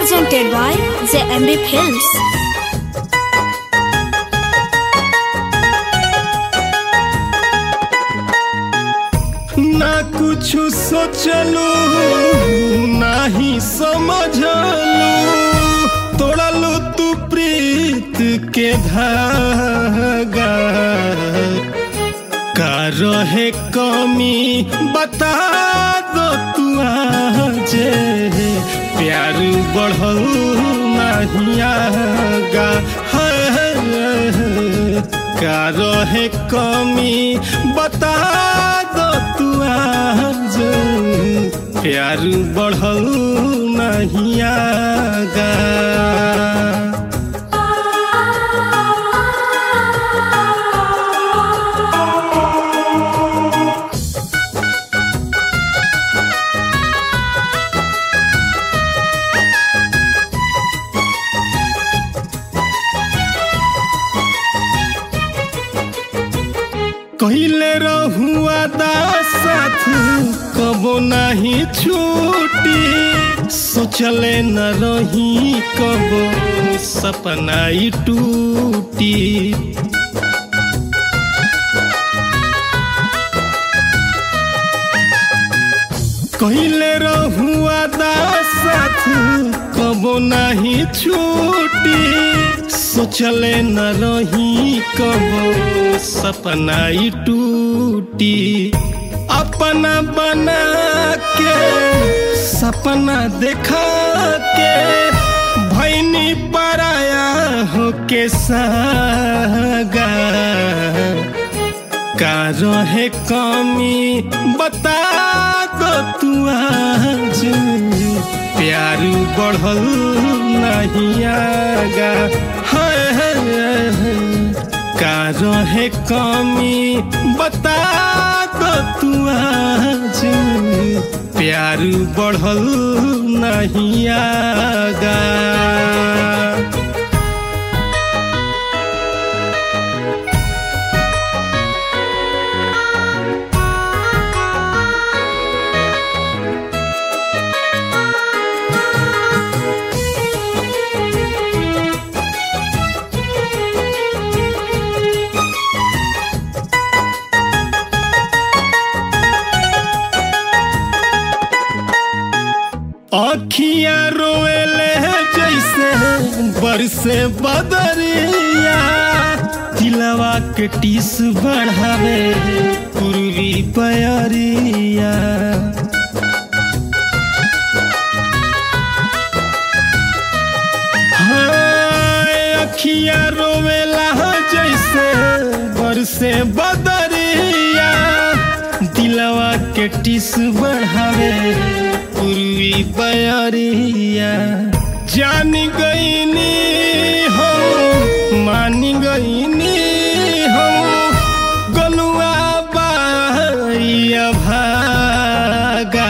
presented by JMB Films. ना कुछ सोचलू ना ही समझलू, तोड़लू तू प्रीत के धागा। का रहे कमी बता दो तू आज, प्यार बढ़ल नहीं आगा। का रहे कमी बता दो तू आज, प्यार बढ़ल नहीं आगा। कहले रहुआ साथ कबो नहीं छूटी, सोचले न रही कबो सपना ही टूटी। कहले रहुआ साथ कबो नहीं छूटी, सोचले न रही कबो सपना ही टूटी। अपना बना के सपना देखा के भैनी पराया हो के सागा। का रहे कमी बता दो तू आज, प्यार बढ़ल नहीं आगा। का रहे कमी बता दो तू आज, प्यार बढ़ल नहीं आगा। अखियाँ रोएले जैसे बरसे बदरिया, दिलवा के टीस बढ़ावे पूर्वी पयरिया। अखियाँ रोवेला जैसे बरसे बदरिया, दिलवा के टीस बढ़ावे पूर्वी बयरिया। जान गईनी हो मान गईनी हो, गलुआ बाइया भागा।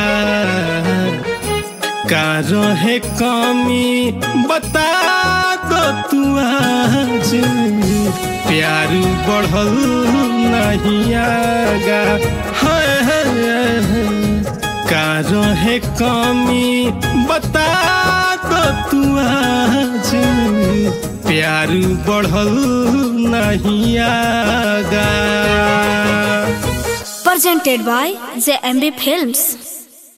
का रहे कमी बता दो तू आज, प्यार बढ़ल नहीं आगा। का रहे कमी बता दो तू आज, प्यार बढ़ल नहीं आगा। Presented by JMB Films.